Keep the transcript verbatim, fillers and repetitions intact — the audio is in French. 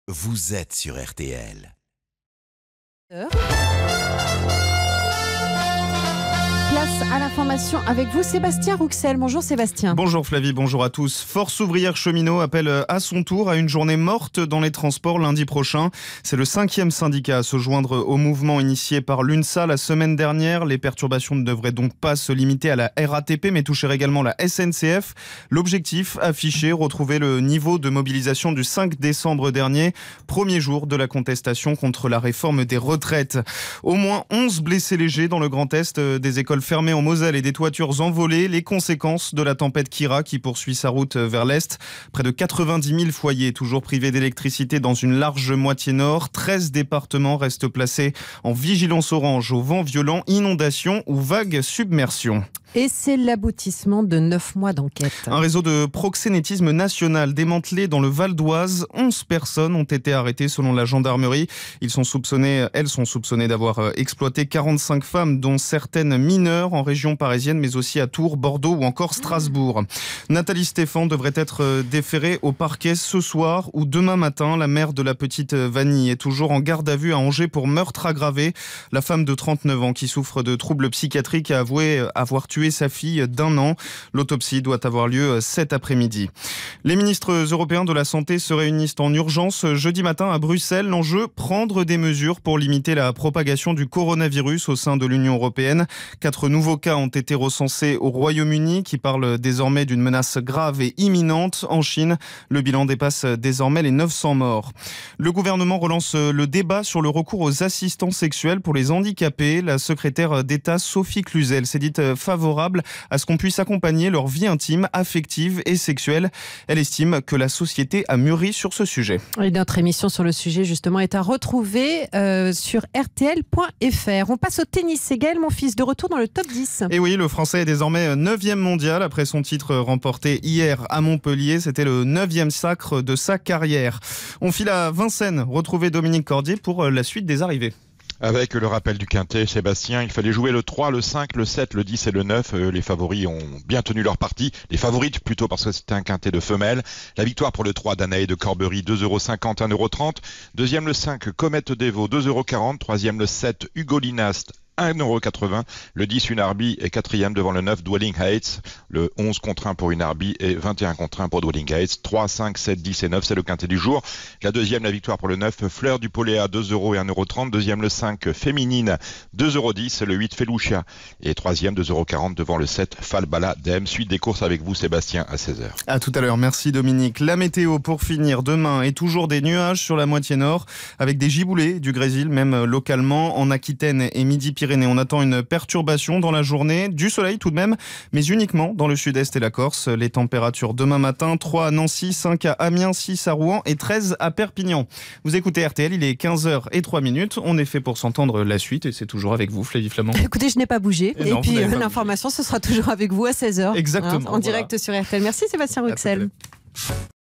vous êtes sur R T L. Place à l'information avec vous, Sébastien Rouxel. Bonjour Sébastien. Bonjour Flavie, bonjour à tous. Force ouvrière cheminot appelle à son tour à une journée morte dans les transports lundi prochain. C'est le cinquième syndicat à se joindre au mouvement initié par l'UNSA la semaine dernière. Les perturbations ne devraient donc pas se limiter à la R A T P mais toucher également la S N C F. L'objectif affiché, retrouver le niveau de mobilisation du cinq décembre dernier, premier jour de la contestation contre la réforme des retraites. Au moins onze blessés légers dans le Grand Est, des écoles fermées en Moselle et des toitures envolées, les conséquences de la tempête Kira qui poursuit sa route vers l'Est. Près de quatre-vingt-dix mille foyers toujours privés d'électricité dans une large moitié nord. treize départements restent placés en vigilance orange au vent violent, inondations ou vagues submersions. Et c'est l'aboutissement de neuf mois d'enquête. Un réseau de proxénétisme national démantelé dans le Val d'Oise. onze personnes ont été arrêtées selon la gendarmerie. Ils sont soupçonnés, elles sont soupçonnées d'avoir exploité quarante-cinq femmes, dont certaines mineures en région parisienne, mais aussi à Tours, Bordeaux ou encore Strasbourg. Nathalie Stéphan devrait être déférée au parquet ce soir ou demain matin. La mère de la petite Vanille est toujours en garde à vue à Angers pour meurtre aggravé. La femme de trente-neuf ans qui souffre de troubles psychiatriques a avoué avoir tué sa fille d'un an. L'autopsie doit avoir lieu cet après-midi. Les ministres européens de la Santé se réunissent en urgence jeudi matin à Bruxelles. L'enjeu, prendre des mesures pour limiter la propagation du coronavirus au sein de l'Union européenne. Quatre nouveaux cas ont été recensés au Royaume-Uni, qui parle désormais d'une menace grave et imminente. En Chine, le bilan dépasse désormais les neuf cents morts. Le gouvernement relance le débat sur le recours aux assistants sexuels pour les handicapés. La secrétaire d'État Sophie Cluzel s'est dite favorable à ce qu'on puisse accompagner leur vie intime, affective et sexuelle. Elle estime que la société a mûri sur ce sujet. Et notre émission sur le sujet justement est à retrouver euh, sur R T L point F R. On passe au tennis. C'est Gaël Monfils de retour dans le top dix. Et oui, le Français est désormais neuvième mondial après son titre remporté hier à Montpellier. C'était le neuvième sacre de sa carrière. On file à Vincennes, retrouver Dominique Cordier pour la suite des arrivées. Avec le rappel du quintet, Sébastien, il fallait jouer le trois, le cinq, le sept, le dix et le neuf. Les favoris ont bien tenu leur partie. Les favorites plutôt parce que c'était un quintet de femelles. La victoire pour le trois d'Anaé de Corbery, deux euros cinquante, un euro trente. Deuxième le cinq, Comète Devo, deux euros quarante. Troisième le sept, Hugo Linast, un euro quatre-vingts. Le dix, une Arby est quatrième devant le neuf, Dwelling Heights. Le onze contre un pour une Arby et vingt et un contre un pour Dwelling Heights. trois, cinq, sept, dix et neuf, c'est le quintet du jour. La deuxième, la victoire pour le neuf, Fleur du Poléa, deux euros et un euro trente. Deuxième, le cinq, Féminine, deux euros dix. Le huit, Felucia. Et troisième, deux euros quarante devant le sept, Falbala Dem. Suite des courses avec vous, Sébastien, à seize heures. À tout à l'heure, merci Dominique. La météo pour finir demain est toujours des nuages sur la moitié nord avec des giboulées du grésil, même localement. En Aquitaine et Midi-Pyrénées, on attend une perturbation dans la journée, du soleil tout de même, mais uniquement dans le sud-est et la Corse. Les températures demain matin, trois à Nancy, cinq à Amiens, six à Rouen et treize à Perpignan. Vous écoutez R T L, il est quinze heures zéro trois. On est fait pour s'entendre la suite et c'est toujours avec vous, Flavie Flamand. Écoutez, je n'ai pas bougé. Et, et non, puis euh, l'information, ce sera toujours avec vous à seize heures. Exactement. Hein, en direct voilà. sur R T L. Merci Sébastien Rouxel.